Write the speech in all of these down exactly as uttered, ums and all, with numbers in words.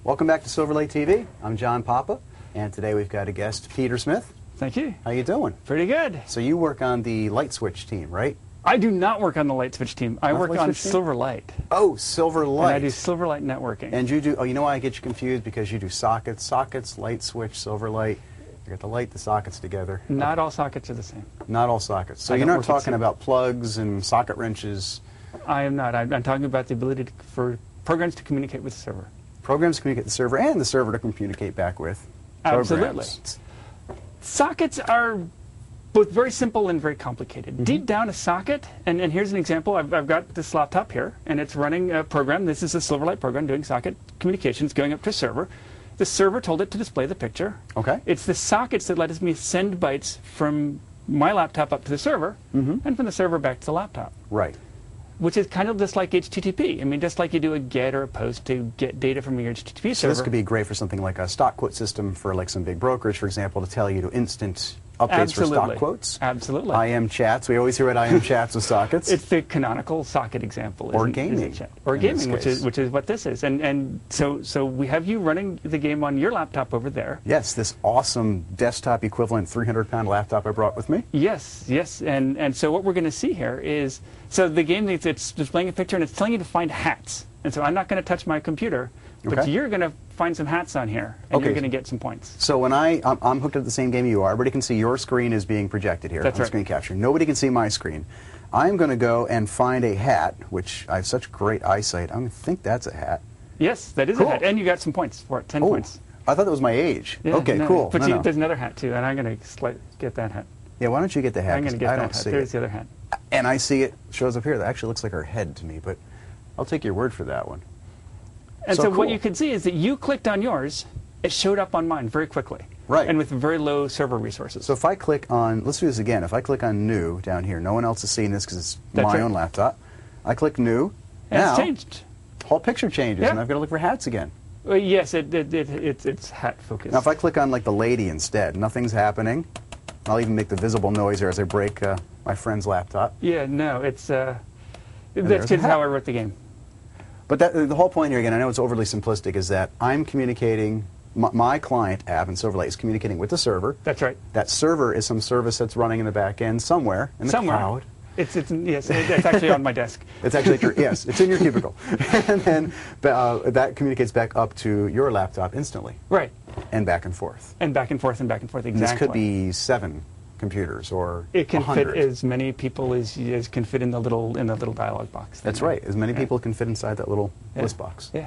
Welcome back to Silver Lake T V. I'm John Papa, and today we've got a guest, Peter Smith. Thank you. How you doing? Pretty good. So you work on the light switch team, right? I do not work on the light switch team. I Not work light on switch team? Silver Light. Oh, Silver Light. And I do Silver Light networking. And you do, oh, you know why I get you confused? Because you do sockets, sockets, light switch, Silver Light. You got the light, the sockets together. Not Okay. all sockets are the same. Not all sockets. So I you're don't not work with talking Silver- about plugs and socket wrenches. I am not. I'm, I'm talking about the ability to, for programs to communicate with the server. Programs communicate with the server and the server to communicate back with Absolutely. programs. Sockets are both very simple and very complicated. Mm-hmm. Deep down a socket, and, and here's an example. I've, I've got this laptop here, and it's running a program. This is a Silverlight program doing socket communications, going up to a server. The server told it to display the picture. Okay. It's the sockets that let me send bytes from my laptop up to the server, Mm-hmm. and from the server back to the laptop, Right. which is kind of just like H T T P. I mean, just like you do a GET or a POST to get data from your H T T P So server. this could be great for something like a stock quote system for like some big brokerage, for example, to tell you to instant updates Absolutely. for stock quotes. Absolutely. I M chats. We always hear about I M chats with sockets. It's the canonical socket example. Or isn't- isn't gaming, it, Chet? Or in this gaming, which case. is which is what this is. And and so so we have you running the game on your laptop over there. Yes, this awesome desktop equivalent three hundred pound laptop I brought with me. Yes, yes. And and so what we're going to see here is so the game it's, it's displaying a picture and it's telling you to find hats. And so I'm not going to touch my computer, but Okay. you're going to find some hats on here, and Okay. you're going to get some points. So when I, I'm, I'm hooked up to the same game you are, everybody can see your screen is being projected here That's on right. screen capture. Nobody can see my screen. I'm going to go and find a hat, which I have such great eyesight. I'm going to think that's a hat. Yes, that is Cool. a hat, and you got some points for it, ten Oh, points. I thought that was my age. Yeah, okay, no, cool. But No, you, no. there's another hat too, and I'm going to get that hat. Yeah, why don't you get the hat? I'm going to 'cause get I that don't hat. see There's it. the other hat. And I see it shows up here. That actually looks like her head to me, but I'll take your word for that one. And So so, what cool. you can see is that you clicked on yours, it showed up on mine very quickly. Right. And with very low server resources. So if I click on, let's do this again. If I click on New down here, no one else is seeing this because it's That's my right. own laptop. I click New. and now, it's changed. whole picture changes, Yeah. and I've got to look for hats again. Well, yes, it, it, it, it, it's hat focused. Now if I click on like the lady instead, nothing's happening. I'll even make the visible noise here as I break uh, my friend's laptop. yeah, no, it's uh, there's that's a just hat. how I wrote the game. But that, the whole point here, again, I know it's overly simplistic, is that I'm communicating, my, my client app in Silverlight is communicating with the server. That's right. That server is some service that's running in the back end somewhere in the Somewhere. cloud. It's it's yes, it, it's actually on my desk. It's actually at your, yes, it's in your cubicle. And then uh, that communicates back up to your laptop instantly Right. and back and forth. And back and forth and back and forth. And Exactly. this could be seven computers or It can a hundred. fit as many people as as can fit in the little in the little dialog box. That's right. As many Yeah. people can fit inside that little Yeah. list box. Yeah.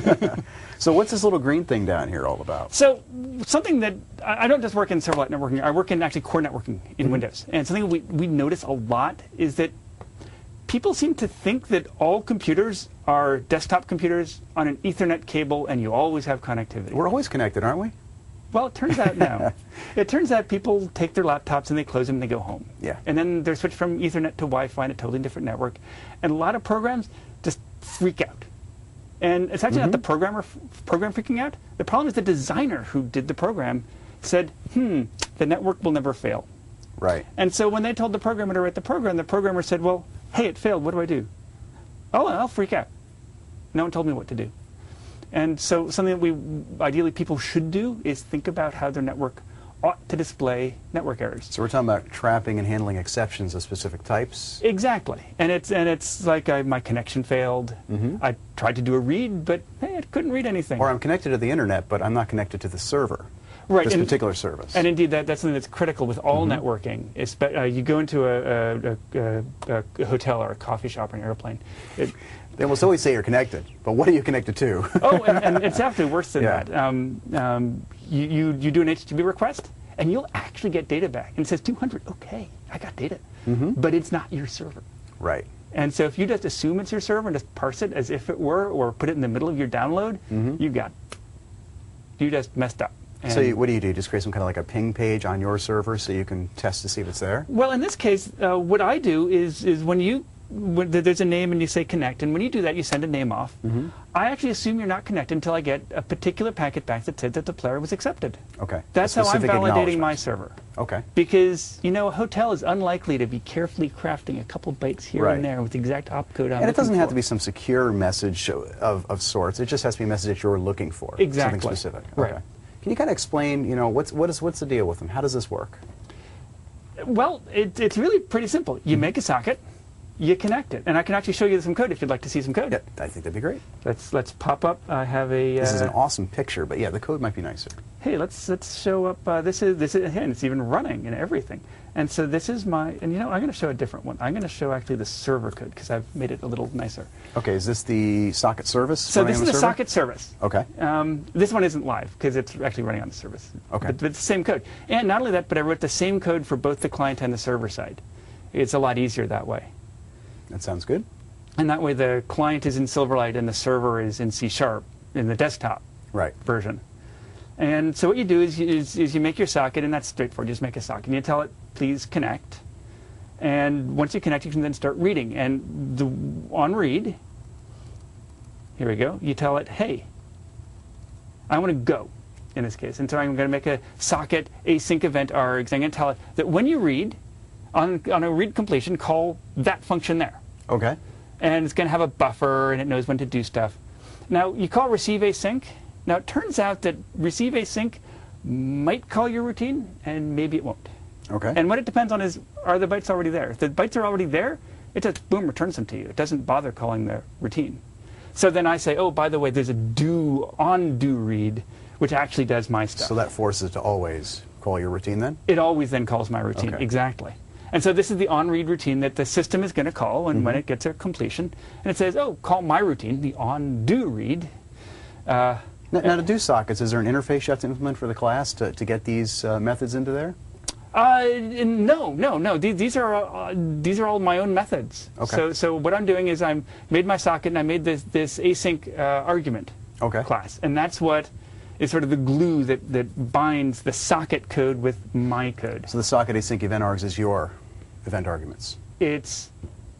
So what's this little green thing down here all about? So something that I I don't just work in Silverlight networking. I work in actually core networking in Mm-hmm. Windows. And something we we notice a lot is that people seem to think that all computers are desktop computers on an Ethernet cable, and you always have connectivity. We're always connected, aren't we? Well, it turns out no. It turns out people take their laptops and they close them and they go home. Yeah. And then they're switched from Ethernet to Wi-Fi in a totally different network. And a lot of programs just freak out. And it's actually not the programmer f- program freaking out. The problem is the designer who did the program said, hmm, the network will never fail. Right. And so when they told the programmer to write the program, the programmer said, well, hey, it failed. What do I do? Oh, I'll freak out. No one told me what to do. And so something that we ideally people should do is think about how their network ought to display network errors. So we're talking about trapping and handling exceptions of specific types. Exactly. And it's and it's like I, my connection failed. Mhm. I tried to do a read, but hey, it couldn't read anything. Or I'm connected to the internet, but I'm not connected to the server. Right, This and- particular service. And indeed, that, that's something that's critical with all Mm-hmm. networking. Espe- uh, you go into a, a, a, a hotel or a coffee shop or an airplane. It, They almost always say you're connected, but what are you connected to? oh, and, and it's actually worse than Yeah. that. Um, um, you, you, you do an H T T P request, and you'll actually get data back. And it says two hundred. Okay, I got data. Mm-hmm. But it's not your server. Right. And so if you just assume it's your server and just parse it as if it were, or put it in the middle of your download, Mhm. you got, you just messed up. So And- you, what do you do? Just create some kind of like a ping page on your server so you can test to see if it's there? Well, in this case, uh, what I do is is when you when there's a name and you say connect, and when you do that, you send a name off. Mm-hmm. I actually assume you're not connected until I get a particular packet back that said that the player was accepted. Okay. That's A how I'm specific validating acknowledgement. my server. Okay. Because, you know, a hotel is unlikely to be carefully crafting a couple bytes here Right. and there with the exact opcode I'm And it doesn't looking have for. to be some secure message of, of sorts. It just has to be a message that you're looking for. Exactly. Something specific. Right. Okay. Can you kind of explain, you know, what's, what is, what's the deal with them? How does this work? Well, it, it's really pretty simple. You make a socket, you connect it, and I can actually show you some code if you'd like to see some code. Yeah, I think that'd be great. Let's let's pop up. I have a. This is an uh, awesome picture, but yeah, the code might be nicer. Hey, let's let's show up. Uh, this is this is again. It's even running and everything. And so this is my. And you know, I'm going to show a different one. I'm going to show actually the server code because I've made it a little nicer. Okay, is this the socket service? So running this on is the a server? socket service. Okay. Um, this one isn't live because it's actually running on the service. Okay. But, but it's the same code. And not only that, but I wrote the same code for both the client and the server side. It's a lot easier that way. That sounds good. And that way the client is in Silverlight and the server is in C Sharp in the desktop Right. version. And so what you do is you, is, is you make your socket, and that's straightforward. You just make a socket. And you tell it, please connect. And once you connect, you can then start reading. And the, on read, here we go, you tell it, hey, I want to go, in this case. And so I'm going to make a socket async event args. I'm going to tell it that when you read, on, on a read completion, call that function there. Okay. And it's going to have a buffer, and it knows when to do stuff. Now, you call receive async. Now, it turns out that receive async might call your routine, and maybe it won't. Okay. And what it depends on is, are the bytes already there? If the bytes are already there, it just, boom, returns them to you. It doesn't bother calling the routine. So then I say, oh, by the way, there's a do, on do read, which actually does my stuff. So that forces to always call your routine then? It always then calls my routine, Okay. exactly. And so this is the on-read routine that the system is going to call and Mm-hmm. when it gets a completion. And it says, oh, call my routine, the on-do read. Uh, Now, now to do sockets, is there an interface you have to implement for the class to, to get these uh, methods into there? uh, no, no, no. These, these are uh, these are all my own methods. Okay. So, so what I'm doing is I'm made my socket and I made this this async uh, argument Okay. class, and that's what is sort of the glue that that binds the socket code with my code. So the socket async event args is your event arguments. It's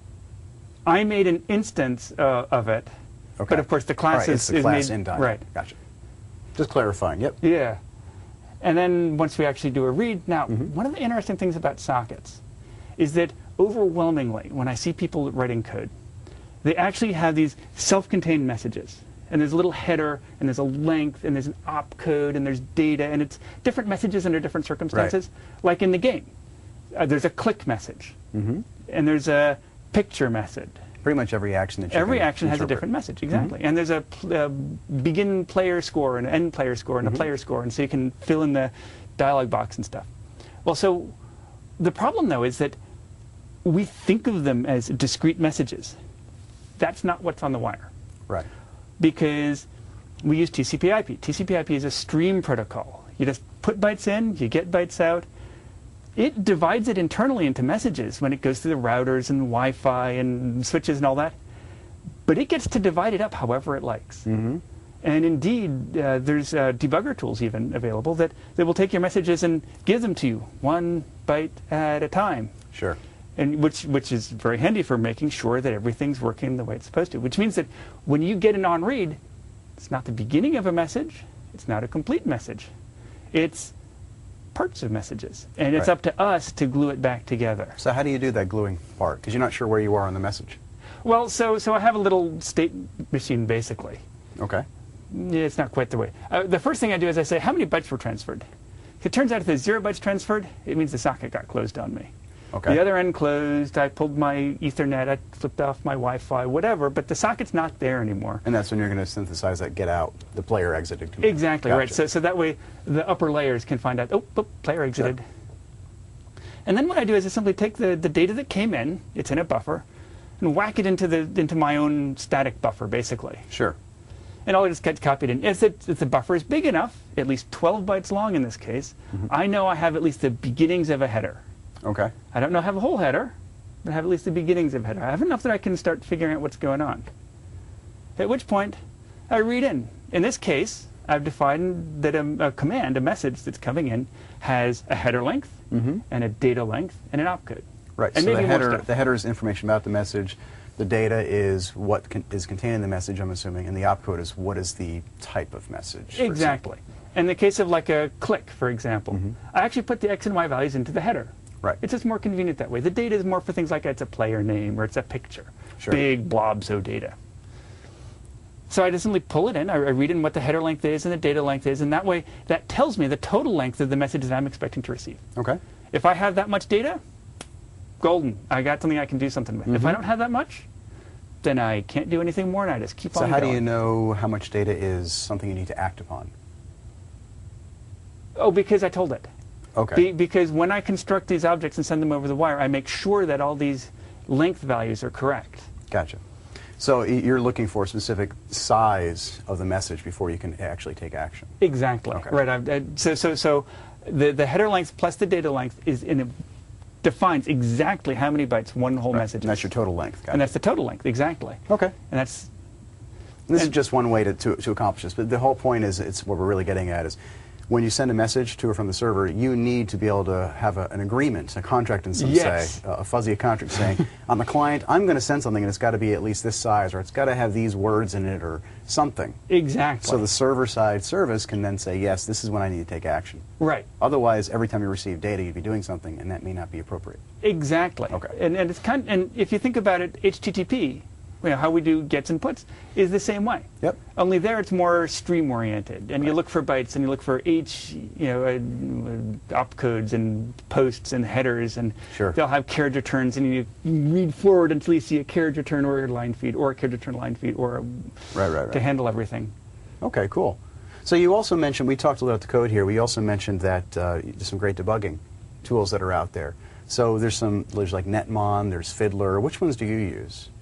I made an instance uh, of it, Okay. but of course the All class right, is, it's the is class made in time. right. Gotcha. Just clarifying. Yep. Yeah. And then once we actually do a read, now Mm-hmm. one of the interesting things about sockets is that overwhelmingly, when I see people writing code, they actually have these self-contained messages. And there's a little header, and there's a length, and there's an opcode, and there's data, and it's different messages under different circumstances. Like in the game, uh, there's a click message, Mm-hmm. and there's a picture message. Pretty much every action that you Every can action has a interpret. different message, exactly. And there's a pl- uh, begin player score and an end player score and Mm-hmm. a player score, and so you can fill in the dialog box and stuff. Well, so the problem, though, is that we think of them as discrete messages. That's not what's on the wire, Right. because we use T C P I P. T C P I P is a stream protocol. You just put bytes in, you get bytes out. It divides it internally into messages when it goes through the routers and Wi-Fi and switches and all that. But it gets to divide it up however it likes. Mm-hmm. And indeed, uh, there's uh, debugger tools even available that, that will take your messages and give them to you one byte at a time. Sure. And which, which is very handy for making sure that everything's working the way it's supposed to. Which means that when you get an on-read, it's not the beginning of a message, it's not a complete message. It's parts of messages. And it's Right. up to us to glue it back together. So how do you do that gluing part? Because you're not sure where you are on the message. Well, so, so I have a little state machine, basically. Okay. Yeah, it's not quite the way. Uh, the first thing I do is I say, how many bytes were transferred? It turns out if there's zero bytes transferred, it means the socket got closed on me. Okay. The other end closed, I pulled my Ethernet, I flipped off my Wi-Fi, whatever, but the socket's not there anymore. And that's when you're going to synthesize that get out, the player exited command. Exactly, right. Gotcha. So, so that way the upper layers can find out, oh, oh player exited. And then what I do is I simply take the, the data that came in, it's in a buffer, and whack it into the into my own static buffer, basically. Sure. And all it just gets copied in. If, it, if the buffer is big enough, at least twelve bytes long in this case, Mm-hmm. I know I have at least the beginnings of a header. Okay. I don't know have a whole header, but I have at least the beginnings of a header. I have enough that I can start figuring out what's going on. At which point, I read in. In this case, I've defined that a, a command, a message that's coming in, has a header length, Mm-hmm. and a data length, and an opcode. Right. And so maybe the more header, stuff. the header is information about the message. The data is what con is contained in the message, I'm assuming, and the opcode is what is the type of message. for Exactly. example. In the case of like a click, for example, Mm-hmm. I actually put the X and Y values into the header. Right. It's just more convenient that way. The data is more for things like it's a player name or it's a picture. Sure. Big blobs of data. So I just simply pull it in, I, I read in what the header length is and the data length is, and that way that tells me the total length of the message that I'm expecting to receive. Okay. If I have that much data, golden. I got something I can do something with. Mm-hmm. If I don't have that much, then I can't do anything more and I just keep So on how going. do you know how much data is something you need to act upon? Oh, because I told it. Okay. Be, because when I construct these objects and send them over the wire, I make sure that all these length values are correct. Gotcha. So y- you're looking for a specific size of the message before you can actually take action. Exactly. Okay. Right. I've, I, so, so, so the the header length plus the data length is in a, defines exactly how many bytes one whole Right. message And that's is. your total length. Gotcha. And that's the total length, exactly. Okay. And that's And this is and- just one way to, to, to accomplish this, but the whole point is, it's what we're really getting at is, when you send a message to or from the server, you need to be able to have a, an agreement, a contract in some Yes. say, a fuzzy contract saying, on the client, I'm going to send something and it's got to be at least this size, or it's got to have these words in it, or something. exactly. So the server-side service can then say, yes, this is when I need to take action. right. Otherwise, every time you receive data, you'd be doing something, and that may not be appropriate. Exactly. Okay. And, and it's kind and if you think about it, H T T P, you know, how we do gets and puts, is the same way. Yep. Only there it's more stream oriented, and you look for bytes and you look for H, you know, uh, uh, opcodes and posts and headers, and Sure. they'll have carriage returns, and you read forward until you see a carriage return or a line feed or a carriage return line feed or a, Right, right, right. to handle everything. Okay, cool. So you also mentioned, we talked a little about the code here, we also mentioned that uh, there's some great debugging tools that are out there. So there's some, there's like Netmon, there's Fiddler. Which ones do you use?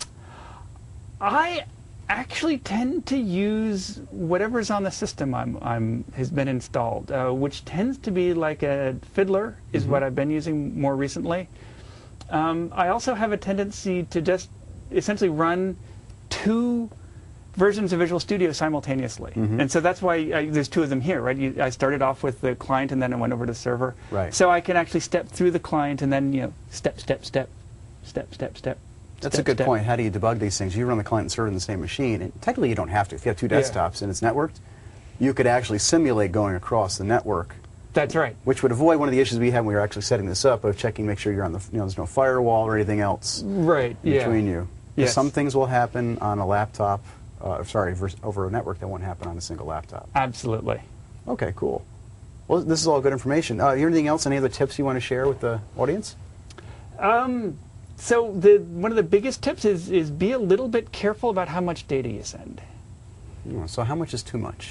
I actually tend to use whatever's on the system I'm, I'm has been installed, uh, which tends to be like a Fiddler is Mm-hmm. what I've been using more recently. Um, I also have a tendency to just essentially run two versions of Visual Studio simultaneously, Mhm. and so that's why I, there's two of them here, right? You, I started off with the client and then I went over to the server, Right. so I can actually step through the client and then you know step, step, step, step, step, step. That's a step, good step. point. How do you debug these things? You run the client and server in the same machine, and technically you don't have to. If you have two Yeah. desktops and it's networked, you could actually simulate going across the network, That's right. which would avoid one of the issues we had when we were actually setting this up of checking, make sure you're on the, you know, there's no firewall or anything else Right. Yeah. between you. Yes. Some things will happen on a laptop, uh, sorry, vers- over a network that won't happen on a single laptop. Absolutely. Okay, cool. Well, this is all good information. Uh, anything else, any other tips you want to share with the audience? Um, so the one of the biggest tips is is be a little bit careful about how much data you send. Oh, So how much is too much?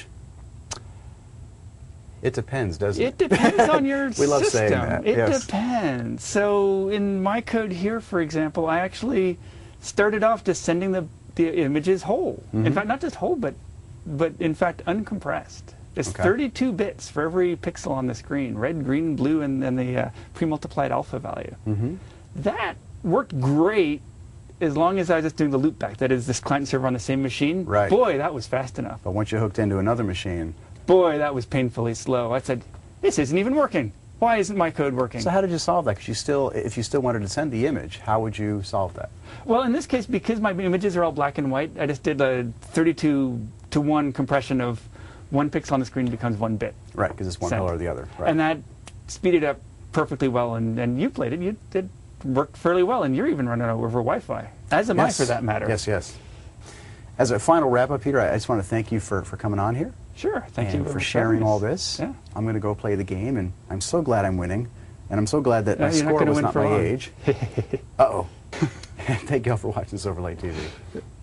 It depends, doesn't it? It depends on your We love system. saying that, It yes. depends. So in my code here, for example, I actually started off just sending the the images whole. In Mhm. fact, not just whole, but but in fact uncompressed. It's Okay. thirty-two bits for every pixel on the screen: red, green, blue, and then the uh, pre-multiplied alpha value. Mm-hmm. That worked great as long as I was just doing the loopback. That is, this client and server on the same machine. Right. Boy, that was fast enough. But once you hooked into another machine, Boy, that was painfully slow. I said, this isn't even working. Why isn't my code working? so how did you solve that? Because you still, if you still wanted to send the image, how would you solve that? Well, in this case, because my images are all black and white, I just did a thirty-two to one compression of one pixel on the screen becomes one bit. Right, because it's one Send. color or the other. Right. And that speeded up perfectly well. And, and you played it. You did worked fairly well. And you're even running over Wi-Fi, as am I Yes. for that matter. Yes, yes. As a final wrap-up, Peter, I I just want to thank you for, for coming on here. Sure. Thank and you for having sharing us. all this. Yeah. I'm going to go play the game, and I'm so glad I'm winning. And I'm so glad that No, my you're not score gonna was win not for my long. age. Uh-oh. Thank you all for watching Silverlight T V.